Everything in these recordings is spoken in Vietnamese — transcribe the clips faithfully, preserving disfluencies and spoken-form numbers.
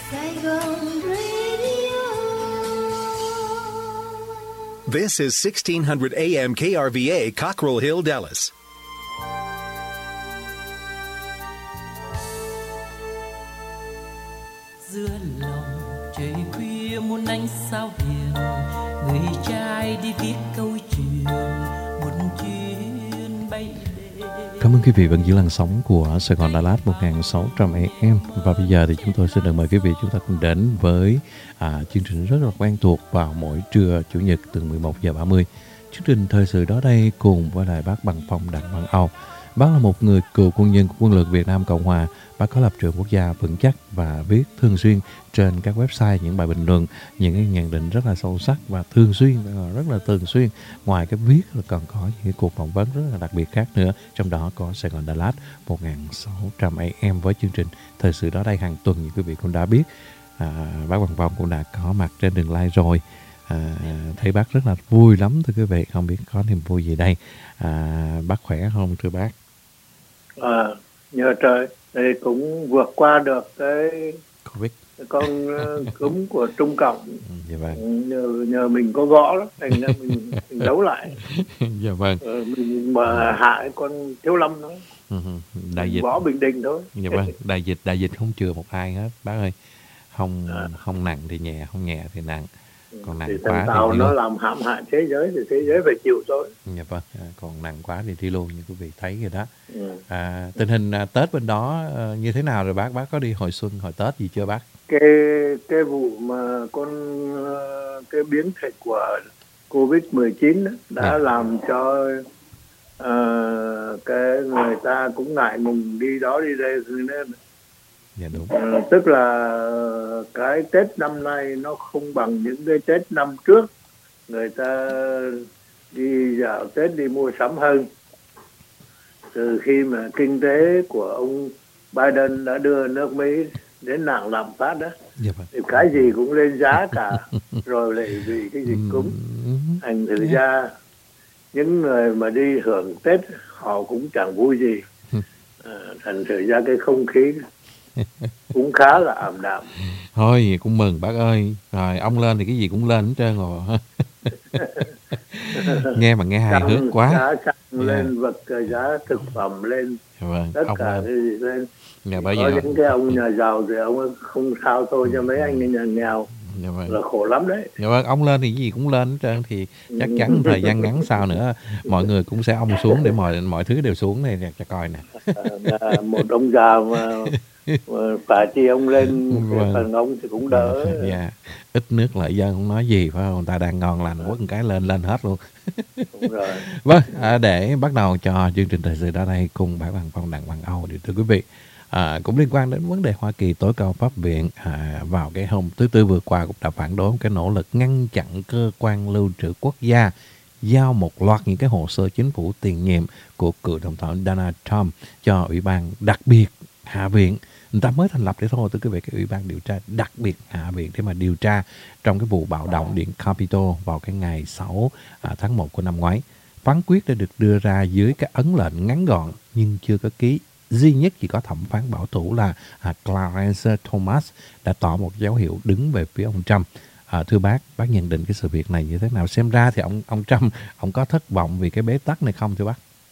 Saigon Radio. This is sixteen hundred A M K R V A, Cockrell Hill, Dallas. Giữa lòng trời khuya muôn ánh sao hiền, người trai đi viết câu chuyện một chuyến bay đến. Cảm ơn quý vị vẫn giữ làn sóng của Sài Gòn Đà Lạt một nghìn sáu trăm A M. Và bây giờ thì chúng tôi xin được mời quý vị chúng ta cùng đến với à, chương trình rất là quen thuộc vào mỗi trưa Chủ nhật từ mười một giờ ba mươi. Chương trình thời sự đó đây cùng với lại bác Bằng Phong Đặng Văn Âu. Bác là một người cựu quân nhân của quân lực Việt Nam Cộng Hòa. Bác có lập trường quốc gia vững chắc và viết thường xuyên trên các website những bài bình luận, những cái nhận định rất là sâu sắc và thường xuyên, rất là thường xuyên. Ngoài cái viết là còn có những cái cuộc phỏng vấn rất là đặc biệt khác nữa. Trong đó có Sài Gòn Đà Lạt một nghìn sáu trăm A M với chương trình thời sự đó đây hàng tuần như quý vị cũng đã biết. À, bác Bằng Phong cũng đã có mặt trên đường live rồi. À, thấy bác rất là vui lắm thưa quý vị. Không biết có niềm vui gì đây. À, bác khỏe không thưa bác? À, nhờ trời thì cũng vượt qua được cái Covid, con cúm của Trung Cộng. Dạ vâng. nhờ, nhờ mình có võ đó, thành ra mình, mình đấu lại. Dạ vâng. Ờ, mình mà hại con Thiếu Lâm đó. Đại dịch. Võ Bình Định thôi. Dạ vâng. Đại dịch, đại dịch không chừa một ai hết bác ơi. Không à. không nặng thì nhẹ, không nhẹ thì nặng. Còn nặng thì quá thì tàu đi nó luôn. làm hãm hại thế giới thì thế giới phải chịu thôi. Dạ vâng. À, còn nặng quá thì đi luôn như quý vị thấy rồi đó. Ừ. À, tình hình à, Tết bên đó à, như thế nào rồi bác? Bác có đi hồi xuân, hồi Tết gì chưa bác? Cái cái vụ mà con cái biến thể của Covid mười chín đó, đã Dạ. làm cho uh, cái người ta cũng ngại ngùng đi đó đi đây nên Dạ đúng. uh, tức là cái Tết năm nay nó không bằng những cái Tết năm trước, người ta đi dạo Tết đi mua sắm hơn. Từ khi mà kinh tế của ông Biden đã đưa nước Mỹ đến nạn lạm phát đó, Dạ vâng. thì cái gì cũng lên giá cả, rồi lại vì cái dịch cúm. Thành thử ra những người mà đi hưởng Tết họ cũng chẳng vui gì. À, thành thử ra cái không khí cũng khá là ảm đạm. Thôi cũng mừng bác ơi. Rồi ông lên thì cái gì cũng lên hết trơn rồi. Nghe mà nghe hài hước quá. Giá xăng Dạ. lên, vật giá thực phẩm lên, Dạ vâng. tất Ông cả lên. cái gì lên. Dạ, bây Có giờ những cái ông nhà giàu thì ông không sao thôi, cho mấy anh nhà nghèo dạ vâng. là khổ lắm đấy. Dạ vâng, ông lên thì cái gì cũng lên hết trơn, thì chắc chắn thời gian ngắn sau nữa mọi người cũng sẽ ông xuống để mọi mọi thứ đều xuống này nè, cho coi nè. À, một ông già mà, mà phải chi ông lên cái Vâng. phần ông thì cũng đỡ. Dạ, ít nước lợi dân không nói gì phải không? Người ta đang ngon lành quất một cái lên lên hết luôn. Đúng rồi. Vâng, à, để bắt đầu cho chương trình thời sự đó đây cùng bác Bằng Phong Đặng Văn Âu thì thưa quý vị, à, cũng liên quan đến vấn đề Hoa Kỳ, tối cao pháp viện à, vào cái hôm thứ Tư vừa qua cũng đã phản đối cái nỗ lực ngăn chặn cơ quan lưu trữ quốc gia giao một loạt những cái hồ sơ chính phủ tiền nhiệm của cựu tổng thống Donald Trump cho Ủy ban đặc biệt Hạ viện. Người ta mới thành lập để thôi, thưa quý vị, cái Ủy ban điều tra đặc biệt Hạ viện để mà điều tra trong cái vụ bạo động điện Capitol vào cái ngày sáu à, tháng một của năm ngoái. Phán quyết đã được đưa ra dưới cái ấn lệnh ngắn gọn nhưng chưa có ký. Duy nhất chỉ có thẩm phán bảo thủ là à, Clarence Thomas đã tỏ một dấu hiệu đứng về phía ông Trump. À, thưa bác, bác nhận định cái sự việc này như thế nào? Xem ra thì ông ông Trump ông có thất vọng vì cái bế tắc này không thưa bác?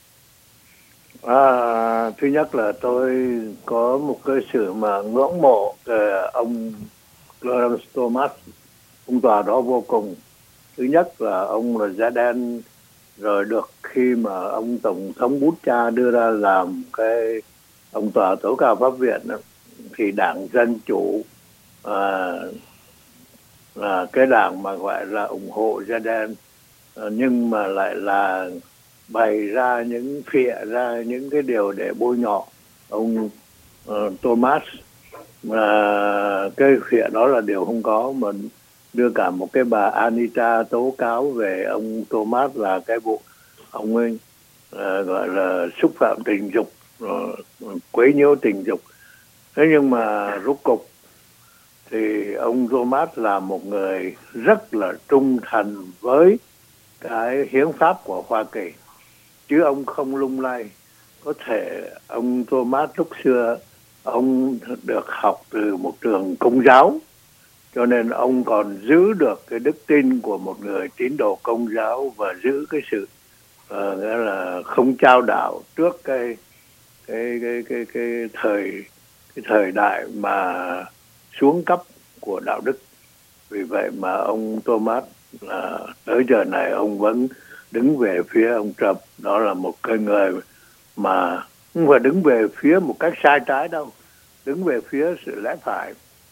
À, thứ nhất là tôi có một cái sự mà ngưỡng mộ về ông Clarence Thomas, ông tòa đó vô cùng. Thứ nhất là ông là da đen, rồi được khi mà ông tổng thống Bush đưa ra làm cái ông tòa tối cao pháp viện đó, thì đảng Dân Chủ à, là cái đảng mà gọi là ủng hộ da đen, à, nhưng mà lại là bày ra những phịa ra những cái điều để bôi nhọ ông uh, Thomas, mà cái phịa đó là điều không có, mà đưa cả một cái bà Anita tố cáo về ông Thomas là cái vụ ông ấy uh, gọi là xúc phạm tình dục, uh, quấy nhiễu tình dục. Thế nhưng mà rốt cục thì ông Thomas là một người rất là trung thành với cái hiến pháp của Hoa Kỳ, chứ ông không lung lay. Có thể ông Thomas lúc xưa ông được học từ một trường Công giáo, cho nên ông còn giữ được cái đức tin của một người tín đồ Công giáo và giữ cái sự uh, nghĩa là không chao đảo trước cái cái cái cái cái thời cái thời đại mà xuống cấp của đạo đức. Vì vậy mà ông Thomas là tới giờ này ông vẫn đứng về phía ông Trump. Đó là một cái người mà không phải đứng về phía một cách sai trái đâu, đứng về phía sự lẽ phải.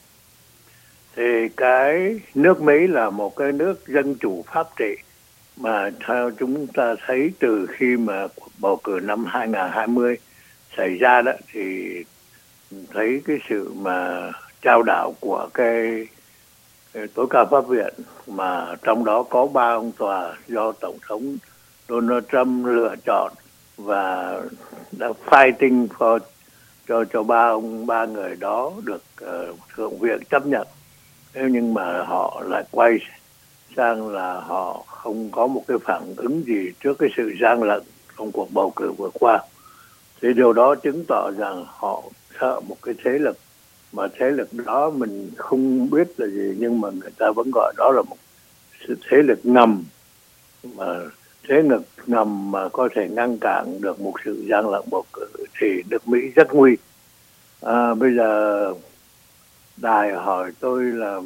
Thì cái nước Mỹ là một cái nước dân chủ pháp trị, mà theo chúng ta thấy từ khi mà cuộc bầu cử năm hai không hai không xảy ra đó, thì thấy cái sự mà trao đảo của cái, cái tối cao pháp viện, mà trong đó có ba ông tòa do Tổng thống Donald Trump lựa chọn và đã fighting for cho cho ba ông ba người đó được uh, thượng viện chấp nhận. Thế nhưng mà họ lại quay sang là họ không có một cái phản ứng gì trước cái sự gian lận trong cuộc bầu cử vừa qua. Thì điều đó chứng tỏ rằng họ sợ một cái thế lực, mà thế lực đó mình không biết là gì, nhưng mà người ta vẫn gọi đó là một sự thế lực ngầm, mà thế lực ngầm mà có thể ngăn cản được một sự gian lận bầu cử thì nước Mỹ rất nguy. À, bây giờ Đài hỏi tôi là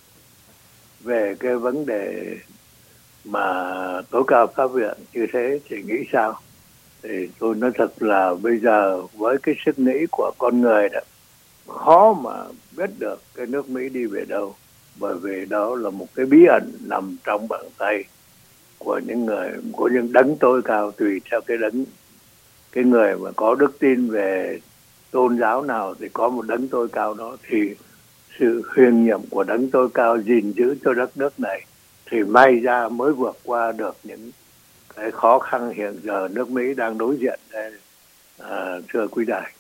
về cái vấn đề mà tối cao pháp viện như thế thì nghĩ sao? Thì tôi nói thật là bây giờ với cái sức nghĩ của con người đó, khó mà biết được cái nước Mỹ đi về đâu, bởi vì đó là một cái bí ẩn nằm trong bàn tay của những người, của những đấng tối cao, tùy theo cái đấng, cái người mà có đức tin về tôn giáo nào thì có một đấng tối cao đó, thì sự huyền nhiệm của đấng tối cao gìn giữ cho đất nước này thì may ra mới vượt qua được những cái khó khăn hiện giờ nước Mỹ đang đối diện đây, à, thưa quý đài.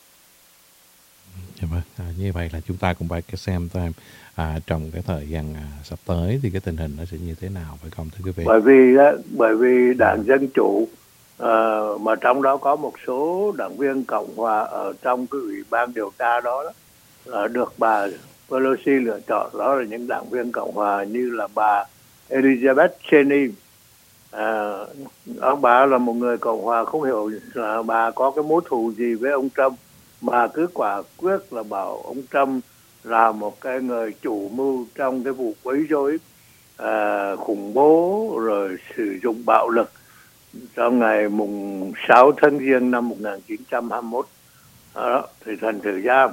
Dạ vâng, à, như vậy là chúng ta cũng phải xem xem à, trong cái thời gian à, sắp tới thì cái tình hình nó sẽ như thế nào, phải không thưa quý vị? Bởi vì bởi vì đảng Dân Chủ à, mà trong đó có một số đảng viên Cộng hòa ở trong cái ủy ban điều tra đó, đó là được bà Pelosi lựa chọn, đó là những đảng viên Cộng hòa như là bà Elizabeth Cheney. À, ông bà là một người Cộng hòa, không hiểu là bà có cái mối thù gì với ông Trump, mà cứ quả quyết là bảo ông Trump là một cái người chủ mưu trong cái vụ quấy rối à, khủng bố rồi sử dụng bạo lực trong ngày mùng sáu tháng Giêng năm một nghìn chín trăm hai mươi mốt. Đó, thì thành thử ra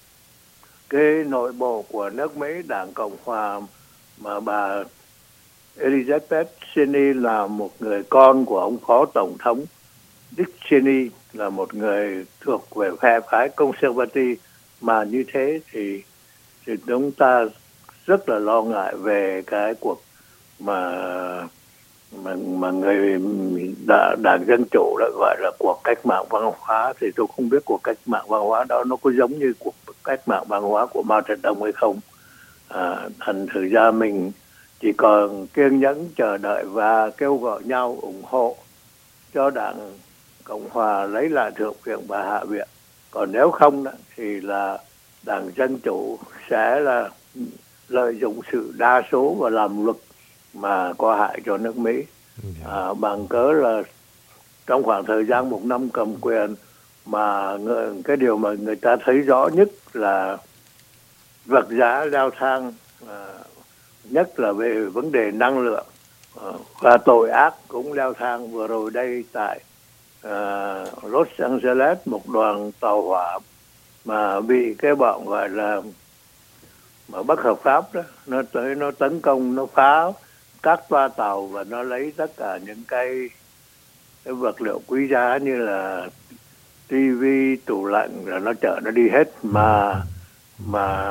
cái nội bộ của nước Mỹ, đảng Cộng hòa mà bà Elizabeth Cheney là một người con của ông phó tổng thống Dick Cheney, là một người thuộc về phe phái conservative, mà như thế thì thì chúng ta rất là lo ngại về cái cuộc mà mà, mà người đảng, đảng Dân Chủ đã gọi là cuộc cách mạng văn hóa. Thì tôi không biết cuộc cách mạng văn hóa đó nó có giống như cuộc cách mạng văn hóa của Mao Trạch-đông hay không. À, thành thử ra mình chỉ còn kiên nhẫn chờ đợi và kêu gọi nhau ủng hộ cho đảng Cộng hòa lấy lại thượng viện và hạ viện. Còn nếu không đó, thì là đảng Dân Chủ sẽ là lợi dụng sự đa số và làm luật mà có hại cho nước Mỹ. À, bằng cớ là trong khoảng thời gian một năm cầm quyền mà người, cái điều mà người ta thấy rõ nhất là vật giá leo thang, à, nhất là về vấn đề năng lượng, à, và tội ác cũng leo thang. Vừa rồi đây tại à, Los Angeles, một đoàn tàu hỏa mà bị cái bọn gọi là mà bất hợp pháp đó, nó tới nó tấn công, nó phá các toa tàu và nó lấy tất cả những cái, cái vật liệu quý giá như là tivi, tủ lạnh, là nó chở nó đi hết, mà mà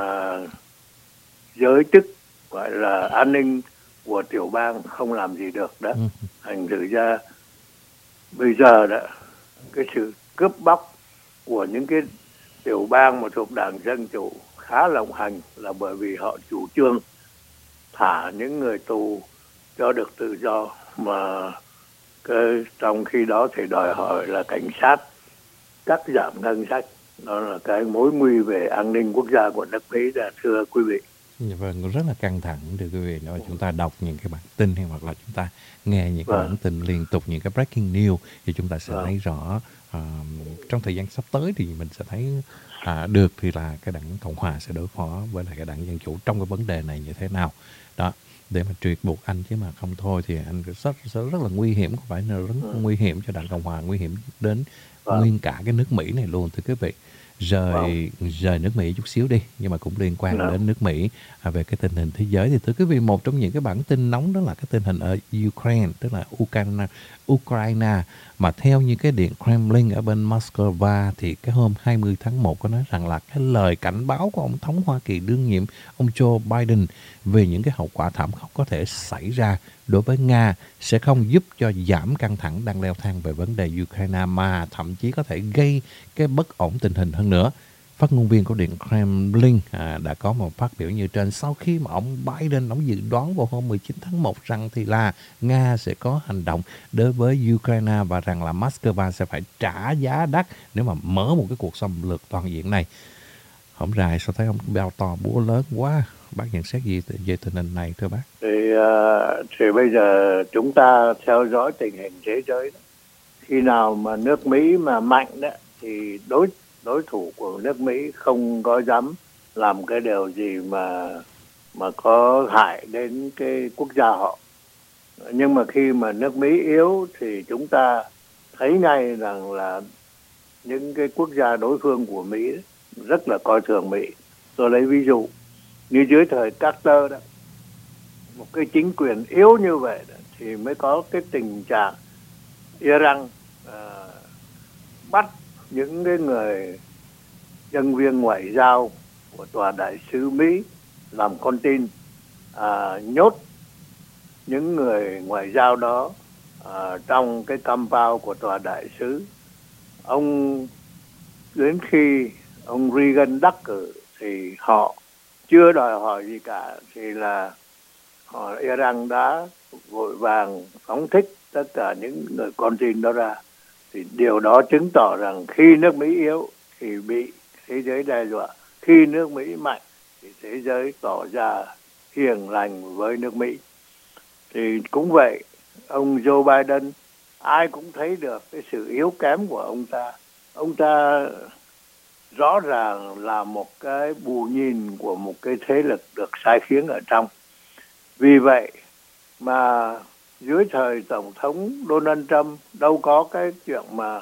giới chức gọi là an ninh của tiểu bang không làm gì được đó. Thành thử ra bây giờ đó, cái sự cướp bóc của những cái tiểu bang mà thuộc đảng Dân Chủ khá lộng hành là bởi vì họ chủ trương thả những người tù cho được tự do, mà cái, trong khi đó thì đòi hỏi là cảnh sát cắt giảm ngân sách Đó là cái mối nguy về an ninh quốc gia của nước Mỹ đó, thưa quý vị. Dạ vâng, rất là căng thẳng thưa quý vị. Nếu mà chúng ta đọc những cái bản tin hay hoặc là chúng ta nghe những cái Vâng. bản tin liên tục, những cái breaking news thì chúng ta sẽ Vâng. thấy rõ à, trong thời gian sắp tới thì mình sẽ thấy à, được thì là cái đảng Cộng Hòa sẽ đối phó với lại cái đảng Dân Chủ trong cái vấn đề này như thế nào. Đó, để mà triệt buộc anh, chứ mà không thôi thì anh rất, sẽ rất là nguy hiểm, không phải là rất Ừ. nguy hiểm cho đảng Cộng Hòa, nguy hiểm đến Vâng. nguyên cả cái nước Mỹ này luôn thưa quý vị. Rời rời nước Mỹ chút xíu đi, nhưng mà cũng liên quan Vâng. đến nước Mỹ à, về cái tình hình thế giới thì thưa quý vị, một trong những cái bản tin nóng đó là cái tình hình ở Ukraine, tức là Ukraine, Ukraine mà theo như cái điện Kremlin ở bên Moscow thì cái hôm hai mươi tháng một có nói rằng là cái lời cảnh báo của ông thống Hoa Kỳ đương nhiệm ông Joe Biden về những cái hậu quả thảm khốc có thể xảy ra đối với Nga sẽ không giúp cho giảm căng thẳng đang leo thang về vấn đề Ukraine, mà thậm chí có thể gây cái bất ổn tình hình hơn nữa. Phát ngôn viên của điện Kremlin à, đã có một phát biểu như trên sau khi mà ông Biden ông dự đoán vào hôm mười chín tháng một rằng thì là Nga sẽ có hành động đối với Ukraine và rằng là Moscow sẽ phải trả giá đắt nếu mà mở một cái cuộc xâm lược toàn diện này. Hổng rày sao thấy ông bao to búa lớn quá. Bác nhận xét gì về tình hình này thưa bác? Thì, uh, thì bây giờ chúng ta theo dõi tình hình thế giới đó. Khi nào mà nước Mỹ mà mạnh đó thì đối đối thủ của nước Mỹ không có dám làm cái điều gì mà mà có hại đến cái quốc gia họ. Nhưng mà khi mà nước Mỹ yếu thì chúng ta thấy ngay rằng là những cái quốc gia đối phương của Mỹ rất là coi thường Mỹ. Tôi lấy ví dụ như dưới thời Carter đó, một cái chính quyền yếu như vậy đó, thì mới có cái tình trạng Iran uh, bắt những cái người nhân viên ngoại giao của tòa đại sứ Mỹ làm con tin, à, nhốt những người ngoại giao đó à, trong cái compound của tòa đại sứ. Ông đến khi ông Reagan đắc cử thì họ chưa đòi hỏi gì cả, thì là họ Iran đã vội vàng phóng thích tất cả những người con tin đó ra. Thì điều đó chứng tỏ rằng khi nước Mỹ yếu thì bị thế giới đe dọa, khi nước Mỹ mạnh thì thế giới tỏ ra hiền lành với nước Mỹ. Thì cũng vậy, ông Joe Biden ai cũng thấy được cái sự yếu kém của ông ta. Ông ta rõ ràng là một cái bù nhìn của một cái thế lực được sai khiến ở trong. Vì vậy mà dưới thời Tổng thống Donald Trump đâu có cái chuyện mà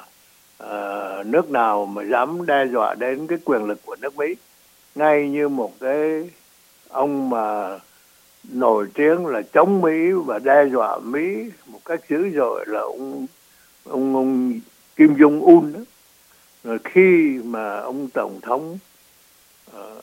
uh, nước nào mà dám đe dọa đến cái quyền lực của nước Mỹ. Ngay như một cái ông mà nổi tiếng là chống Mỹ và đe dọa Mỹ một cách dữ dội là ông ông, ông Kim Jong Un đó. Rồi khi mà ông tổng thống uh,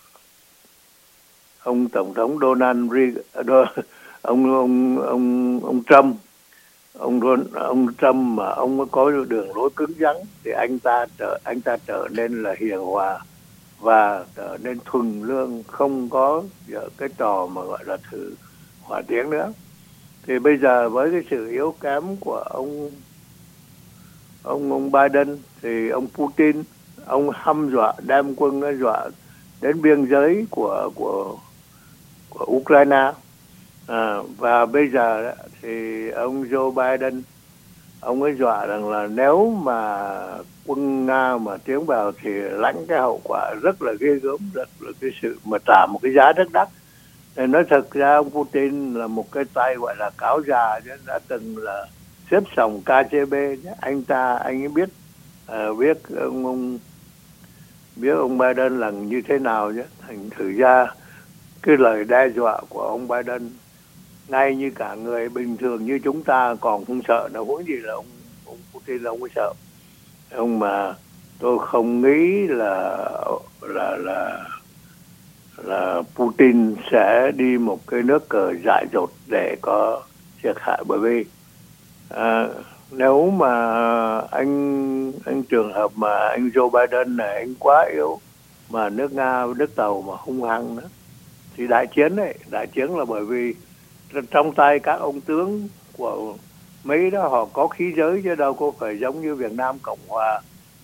ông tổng thống Donald Reagan, ông ông ông ông Trump, ông ông Trump mà ông có đường lối cứng rắn thì anh ta trở anh ta trở nên là hiền hòa và trở nên thuần lương, không có cái trò mà gọi là thử hỏa tiếng nữa. Thì bây giờ với cái sự yếu kém của ông ông ông Biden thì ông Putin ông hăm dọa đem quân dọa đến biên giới của của của Ukraine. À, và bây giờ thì ông Joe Biden ông ấy dọa rằng là nếu mà quân Nga mà tiến vào thì lãnh cái hậu quả rất là ghê gớm, rất là cái sự mà trả một cái giá rất đắt. Thì nói thật ra ông Putin là một cái tay gọi là cáo già, chứ đã từng là xếp sòng ca giê bê nhé. Anh ta anh ấy biết à, biết ông, ông biết ông Biden là như thế nào nhé. Thành thử ra cái lời đe dọa của ông Biden ngay như cả người bình thường như chúng ta còn không sợ, nào huống gì là ông ông Putin là ông mới sợ. Ông mà tôi không nghĩ là là là là Putin sẽ đi một cái nước cờ dại dột để có thiệt hại, bởi vì à, nếu mà anh anh trường hợp mà anh Joe Biden này anh quá yếu mà nước Nga nước Tàu mà hung hăng đó thì đại chiến đấy, đại chiến là bởi vì trong tay các ông tướng của Mỹ đó họ có khí giới chứ đâu có phải giống như Việt Nam Cộng Hòa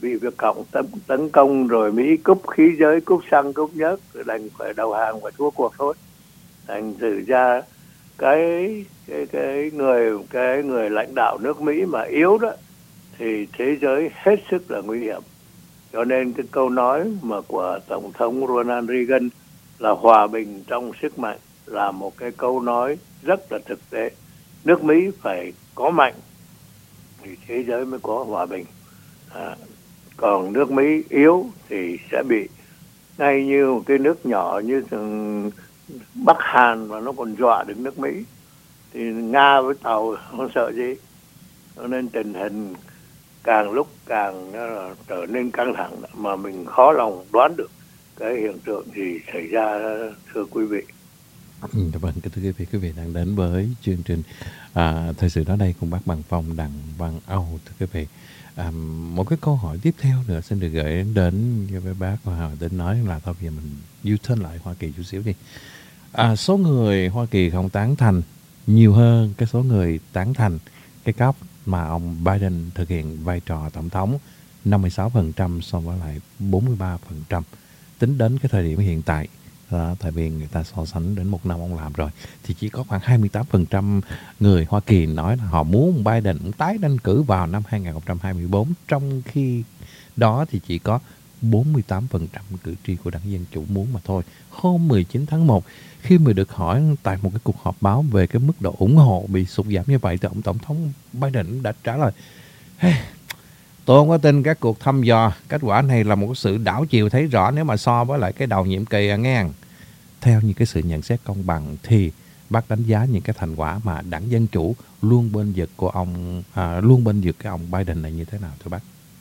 vì Việt Cộng tấn, tấn công rồi Mỹ cúp khí giới, cúp xăng, cúp nhớt, đành phải đầu hàng và thua cuộc thôi. Thành thử ra cái cái cái người cái người lãnh đạo nước Mỹ mà yếu đó thì thế giới hết sức là nguy hiểm. Cho nên cái câu nói mà của Tổng thống Ronald Reagan là hòa bình trong sức mạnh là một cái câu nói rất là thực tế. Nước Mỹ phải có mạnh thì thế giới mới có hòa bình. À, còn nước Mỹ yếu thì sẽ bị ngay như một cái nước nhỏ như Bắc Hàn mà nó còn dọa được nước Mỹ thì Nga với Tàu không sợ gì. Cho nên tình hình càng lúc càng uh, trở nên căng thẳng mà mình khó lòng đoán được cái hiện tượng gì xảy ra, thưa quý vị. Ừ, vâng, thưa quý vị, quý vị đang đến với chương trình à, thời sự đó đây cùng bác Bằng Phong, Đặng Văn Âu. Thưa quý vị, à, một cái câu hỏi tiếp theo nữa xin được gửi đến với bác Hòa Tính nói là thôi bây giờ mình U-turn lại Hoa Kỳ chút xíu đi. À, số người Hoa Kỳ không tán thành nhiều hơn cái số người tán thành cái cách mà ông Biden thực hiện vai trò tổng thống, năm mươi sáu phần trăm so với lại bốn mươi ba phần trăm. Tính đến cái thời điểm hiện tại, đó, tại vì người ta so sánh đến một năm ông làm rồi, thì chỉ có khoảng hai mươi tám phần trăm người Hoa Kỳ nói là họ muốn Biden tái tranh cử vào năm hai không hai tư, trong khi đó thì chỉ có bốn mươi tám phần trăm cử tri của đảng Dân Chủ muốn mà thôi. Hôm mười chín tháng một, khi mà được hỏi tại một cái cuộc họp báo về cái mức độ ủng hộ bị sụt giảm như vậy, thì ông Tổng thống Biden đã trả lời: hey, tôi không có tin các cuộc thăm dò, kết quả này là một sự đảo chiều thấy rõ nếu mà so với lại cái đầu nhiệm kỳ à, nghe. Theo như cái sự nhận xét công bằng thì bác đánh giá những cái thành quả mà đảng Dân Chủ luôn bên vực của ông à, luôn bên vực cái ông Biden này như thế nào thưa bác?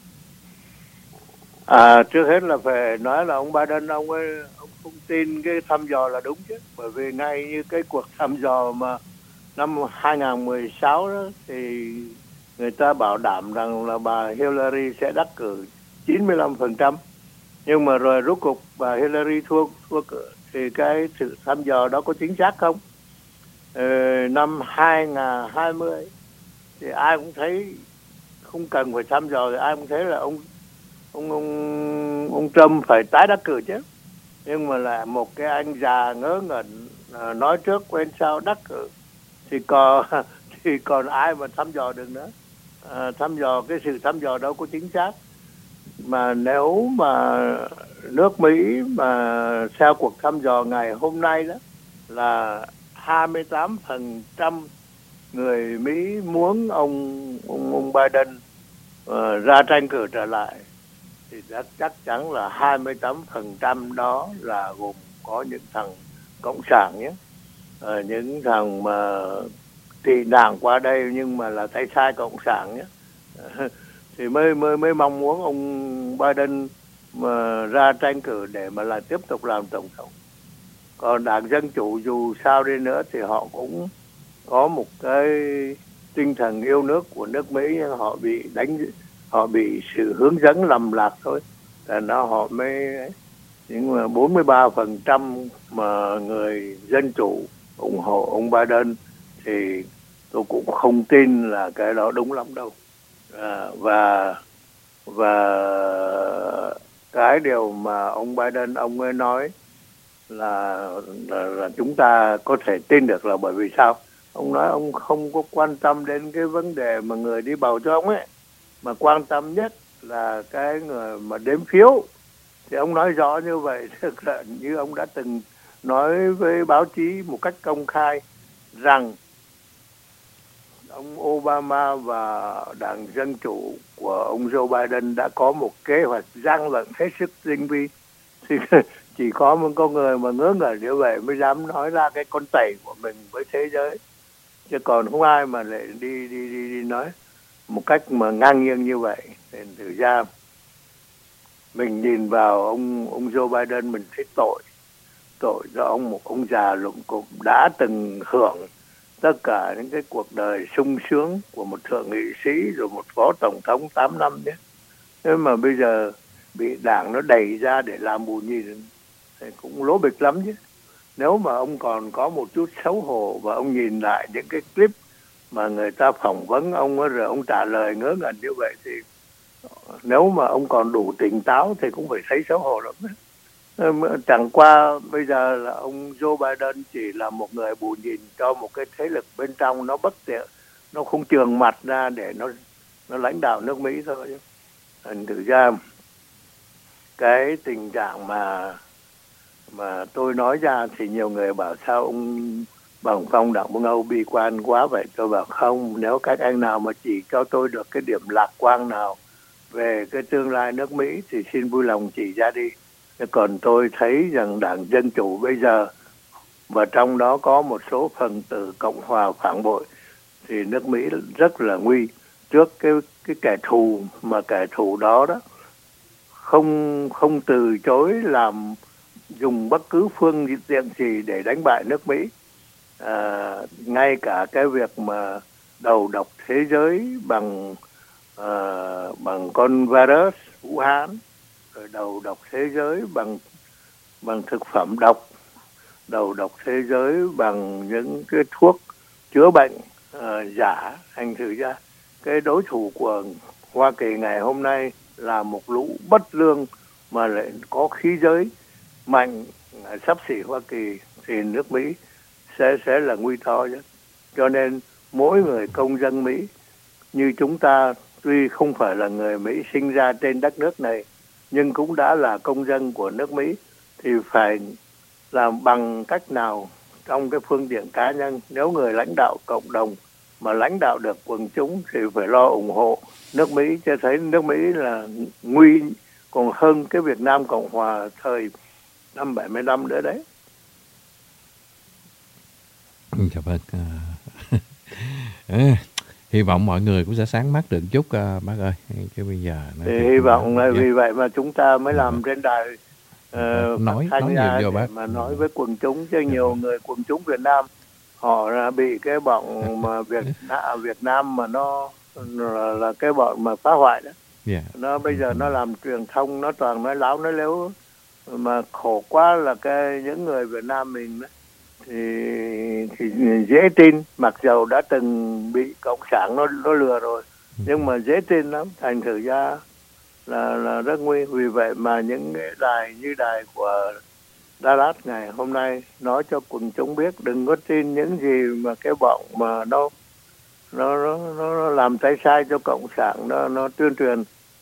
À, trước hết là phải nói là ông Biden ông ấy ông không tin cái thăm dò là đúng chứ, bởi vì ngay như cái cuộc thăm dò mà năm hai không một sáu đó thì người ta bảo đảm rằng là bà Hillary sẽ đắc cử chín mươi lăm phần trăm, nhưng mà rồi rốt cuộc bà Hillary thua thua cử. Thì cái sự thăm dò đó có chính xác không? Ờ, năm hai không hai không thì ai cũng thấy không cần phải thăm dò, thì ai cũng thấy là ông ông ông ông Trump phải tái đắc cử chứ. Nhưng mà là một cái anh già ngớ ngẩn nói trước quên sau đắc cử thì còn thì còn ai mà thăm dò được nữa. À, thăm dò cái sự thăm dò đâu có chính xác. Mà nếu mà nước Mỹ mà theo cuộc thăm dò ngày hôm nay đó là hai mươi tám phần trăm người Mỹ muốn ông ông, ông Biden uh, ra tranh cử trở lại, thì chắc, chắc chắn là hai mươi tám phần trăm đó là gồm có những thằng cộng sản nhé, à, những thằng mà tị nạn qua đây nhưng mà là tay sai cộng sản nhé, à, thì mới mới mới mong muốn ông Biden mà ra tranh cử để mà là tiếp tục làm tổng thống. Còn đảng Dân Chủ dù sao đi nữa thì họ cũng có một cái tinh thần yêu nước của nước Mỹ, nhưng họ bị đánh họ bị sự hướng dẫn lầm lạc thôi, là nó họ mới. Nhưng mà bốn mươi ba phần trăm mà người Dân Chủ ủng hộ ông Biden thì tôi cũng không tin là cái đó đúng lắm đâu. À, và và cái điều mà ông Biden ông ấy nói là, là là chúng ta có thể tin được là bởi vì sao? Ông nói ông không có quan tâm đến cái vấn đề mà người đi bầu cho ông ấy, mà quan tâm nhất là cái người mà đếm phiếu. Thì ông nói rõ như vậy, thực là như ông đã từng nói với báo chí một cách công khai rằng ông Obama và đảng Dân Chủ của ông Joe Biden đã có một kế hoạch gian lận hết sức tinh vi. Thì chỉ có một con người mà ngớ ngẩn như vậy mới dám nói ra cái con tẩy của mình với thế giới, chứ còn không ai mà lại đi đi đi, đi nói một cách mà ngang nhiên như vậy. Thì thực ra mình nhìn vào ông ông Joe Biden mình thấy tội tội cho ông, một ông già lụm cụm đã từng hưởng tất cả những cái cuộc đời sung sướng của một thượng nghị sĩ rồi một phó tổng thống tám năm nhé. Thế mà bây giờ bị đảng nó đẩy ra để làm bù nhìn thì cũng lố bịch lắm chứ. Nếu mà ông còn có một chút xấu hổ và ông nhìn lại những cái clip mà người ta phỏng vấn ông rồi ông trả lời ngớ ngẩn như vậy thì nếu mà ông còn đủ tỉnh táo thì cũng phải thấy xấu hổ lắm. Chẳng qua bây giờ là ông Joe Biden chỉ là một người bù nhìn cho một cái thế lực bên trong nó bất tiện, nó không trường mặt ra để nó nó lãnh đạo nước Mỹ thôi. Thành thử ra cái tình trạng mà mà tôi nói ra thì nhiều người bảo sao ông Bằng Phong Đặng Băng Âu bi quan quá vậy. Tôi bảo không, nếu các anh nào mà chỉ cho tôi được cái điểm lạc quan nào về cái tương lai nước Mỹ thì xin vui lòng chỉ ra đi. Còn tôi thấy rằng Đảng Dân Chủ bây giờ, và trong đó có một số phần tử Cộng hòa phản bội, thì nước Mỹ rất là nguy trước cái cái kẻ thù, mà kẻ thù đó đó không không từ chối làm dùng bất cứ phương tiện gì để đánh bại nước Mỹ. À, ngay cả cái việc mà đầu độc thế giới bằng à, bằng con virus Vũ Hán, rồi đầu độc thế giới bằng bằng thực phẩm độc, đầu độc thế giới bằng những cái thuốc chữa bệnh à, giả. Thành thử ra cái đối thủ của Hoa Kỳ ngày hôm nay là một lũ bất lương mà lại có khí giới mạnh xấp xỉ Hoa Kỳ, thì nước Mỹ sẽ sẽ là nguy to chứ. Cho nên mỗi người công dân Mỹ như chúng ta, tuy không phải là người Mỹ sinh ra trên đất nước này, nhưng cũng đã là công dân của nước Mỹ, thì phải làm bằng cách nào trong cái phương diện cá nhân. Nếu người lãnh đạo cộng đồng mà lãnh đạo được quần chúng thì phải lo ủng hộ nước Mỹ, cho thấy nước Mỹ là nguy còn hơn cái Việt Nam Cộng Hòa thời năm bảy mươi lăm nữa đấy. Dạ vâng. À, hy vọng mọi người cũng sẽ sáng mắt được chút uh, bác ơi. Chứ bây giờ thì hy vọng là vì vậy mà chúng ta mới làm trên đài uh, nói thanh nói ra nhiều để bác. mà nói với quần chúng, chứ nhiều người quần chúng Việt Nam họ là bị cái bọn mà Việt Nam, Việt Nam mà nó là, là cái bọn mà phá hoại đó. Yeah. Nó bây giờ nó làm truyền thông, nó toàn nói láo nói lếu, mà khổ quá là cái những người Việt Nam mình đó, thì thì dễ tin, mặc dầu đã từng bị cộng sản nó nó lừa rồi, nhưng mà dễ tin lắm. Thành thử ra là là rất nguy. Vì vậy mà những cái đài như đài của Dallas ngày hôm nay nói cho quần chúng biết đừng có tin những gì mà cái bọn mà nó nó nó, nó làm tay sai cho cộng sản nó nó tuyên truyền,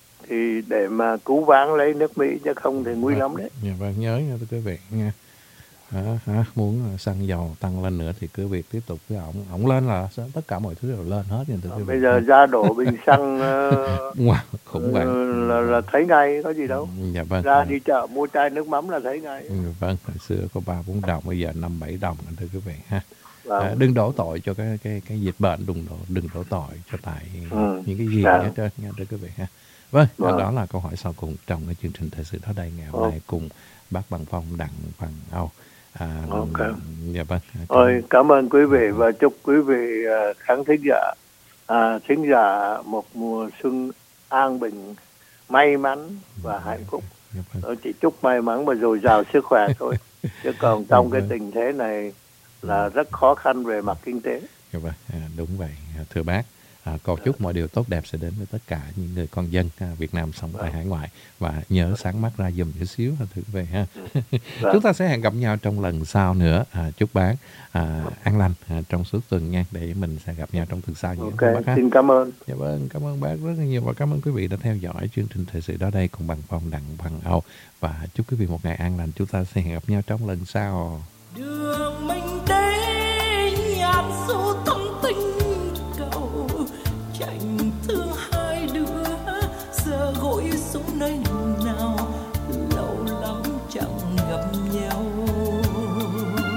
thì để mà cứu vãn lấy nước Mỹ, chứ không thì nguy lắm đấy. Dạ vâng, nhớ nha quý vị nha. À, à, muốn xăng dầu tăng lên nữa thì cứ việc tiếp tục với ổng, ổng lên là tất cả mọi thứ đều lên hết. Thưa quý Bây vị. giờ ra đổ bình xăng uh, wow, khủng hoảng là, là thấy ngay, có gì đâu. Dạ vâng. Ra đi chợ mua chai nước mắm là thấy ngay. Dạ vâng, hồi xưa có ba bốn đồng, bây giờ năm bảy đồng, thưa quý vị ha. Vâng. À, đừng đổ tội cho cái cái cái dịch bệnh, đừng đổ đừng đổ tội cho tại ừ. những cái gì dạ. hết trơn nha, thưa quý vị ha. Vâng, vâng. đó là câu hỏi sau cùng trong cái chương trình thời sự đó đây ngày hôm nay cùng bác Bằng Phong Đặng Bằng Âu. À, ok. Dạ vâng. Ôi, cảm ơn quý vị và chúc quý vị uh, khán thính giả uh, thính giả một mùa xuân an bình, may mắn và hạnh phúc. Dạ vâng. Tôi chỉ chúc may mắn và dồi dào sức khỏe thôi. Chứ còn trong cái tình thế này là rất khó khăn về mặt kinh tế. Dạ vâng, à, đúng vậy, thưa bác. À, cầu chúc mọi điều tốt đẹp sẽ đến với tất cả những người con dân à, Việt Nam sống tại hải ngoại, và nhớ sáng mắt ra giùm chút xíu thưa quý vị ha. Chúng ta sẽ hẹn gặp nhau trong lần sau nữa. À, chúc bác à, an lành à, trong suốt tuần nha, để mình sẽ gặp nhau trong tuần sau. Ok, bác ha. xin cảm ơn. Dạ vâng, cảm ơn bác rất là nhiều, và cảm ơn quý vị đã theo dõi chương trình thời sự đó đây cùng Bằng Phong Đặng Bằng Âu, và chúc quý vị một ngày an lành. Chúng ta sẽ hẹn gặp nhau trong lần sau.